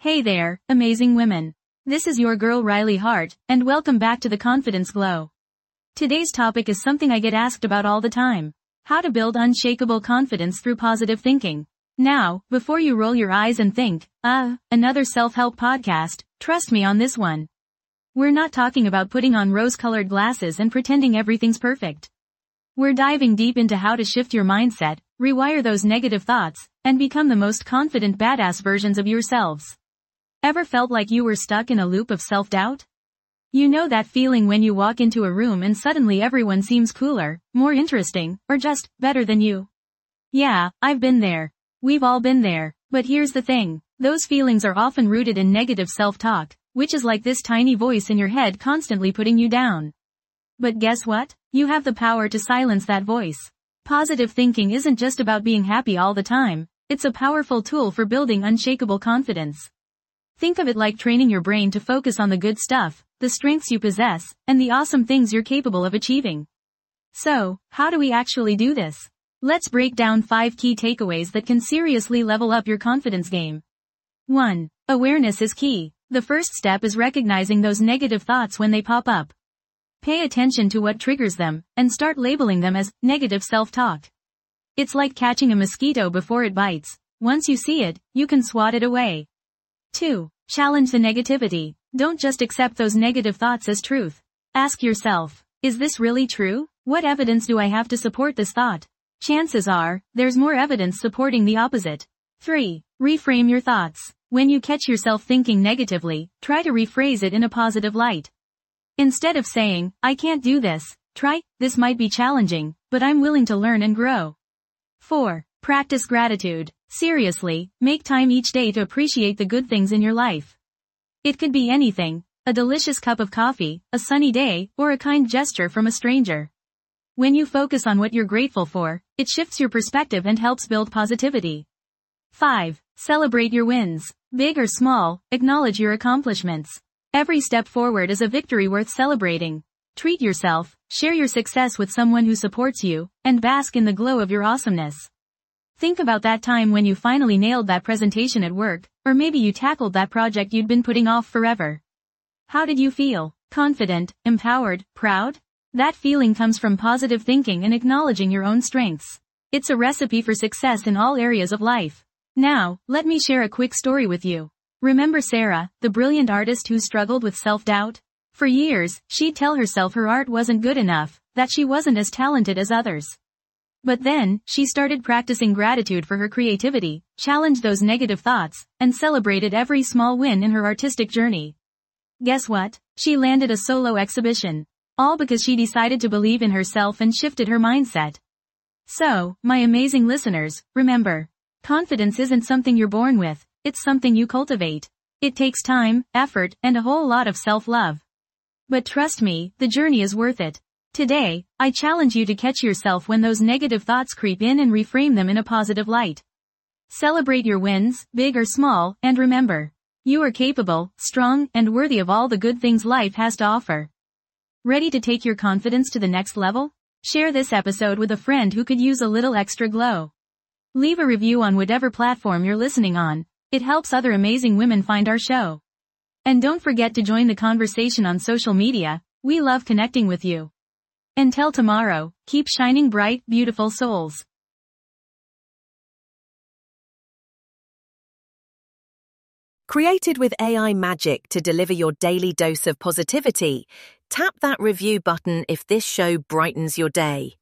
Hey there, amazing women. This is your girl Riley Hart, and welcome back to the Confidence Glow. Today's topic is something I get asked about all the time. How to build unshakable confidence through positive thinking. Now, before you roll your eyes and think, another self-help podcast, trust me on this one. We're not talking about putting on rose-colored glasses and pretending everything's perfect. We're diving deep into how to shift your mindset, rewire those negative thoughts, and become the most confident badass versions of yourselves. Ever felt like you were stuck in a loop of self-doubt? You know that feeling when you walk into a room and suddenly everyone seems cooler, more interesting, or just better than you? Yeah, I've been there. We've all been there. But here's the thing. Those feelings are often rooted in negative self-talk, which is like this tiny voice in your head constantly putting you down. But guess what? You have the power to silence that voice. Positive thinking isn't just about being happy all the time. It's a powerful tool for building unshakable confidence. Think of it like training your brain to focus on the good stuff, the strengths you possess, and the awesome things you're capable of achieving. So, how do we actually do this? Let's break down 5 key takeaways that can seriously level up your confidence game. 1. Awareness is key. The first step is recognizing those negative thoughts when they pop up. Pay attention to what triggers them, and start labeling them as negative self-talk. It's like catching a mosquito before it bites. Once you see it, you can swat it away. 2. Challenge the negativity. Don't just accept those negative thoughts as truth. Ask yourself, is this really true? What evidence do I have to support this thought? Chances are, there's more evidence supporting the opposite. 3. Reframe your thoughts. When you catch yourself thinking negatively, try to rephrase it in a positive light. Instead of saying, I can't do this, try, this might be challenging, but I'm willing to learn and grow. 4. Practice gratitude. Seriously, make time each day to appreciate the good things in your life. It could be anything, a delicious cup of coffee, a sunny day, or a kind gesture from a stranger. When you focus on what you're grateful for, it shifts your perspective and helps build positivity. 5. Celebrate your wins. Big or small, acknowledge your accomplishments. Every step forward is a victory worth celebrating. Treat yourself, share your success with someone who supports you, and bask in the glow of your awesomeness. Think about that time when you finally nailed that presentation at work, or maybe you tackled that project you'd been putting off forever. How did you feel? Confident, empowered, proud? That feeling comes from positive thinking and acknowledging your own strengths. It's a recipe for success in all areas of life. Now, let me share a quick story with you. Remember Sarah, the brilliant artist who struggled with self-doubt? For years, she'd tell herself her art wasn't good enough, that she wasn't as talented as others. But then, she started practicing gratitude for her creativity, challenged those negative thoughts, and celebrated every small win in her artistic journey. Guess what? She landed a solo exhibition. All because she decided to believe in herself and shifted her mindset. So, my amazing listeners, remember, confidence isn't something you're born with, it's something you cultivate. It takes time, effort, and a whole lot of self-love. But trust me, the journey is worth it. Today, I challenge you to catch yourself when those negative thoughts creep in and reframe them in a positive light. Celebrate your wins, big or small, and remember, you are capable, strong, and worthy of all the good things life has to offer. Ready to take your confidence to the next level? Share this episode with a friend who could use a little extra glow. Leave a review on whatever platform you're listening on. It helps other amazing women find our show. And don't forget to join the conversation on social media. We love connecting with you. Until tomorrow, keep shining bright, beautiful souls. Created with AI magic to deliver your daily dose of positivity, tap that review button if this show brightens your day.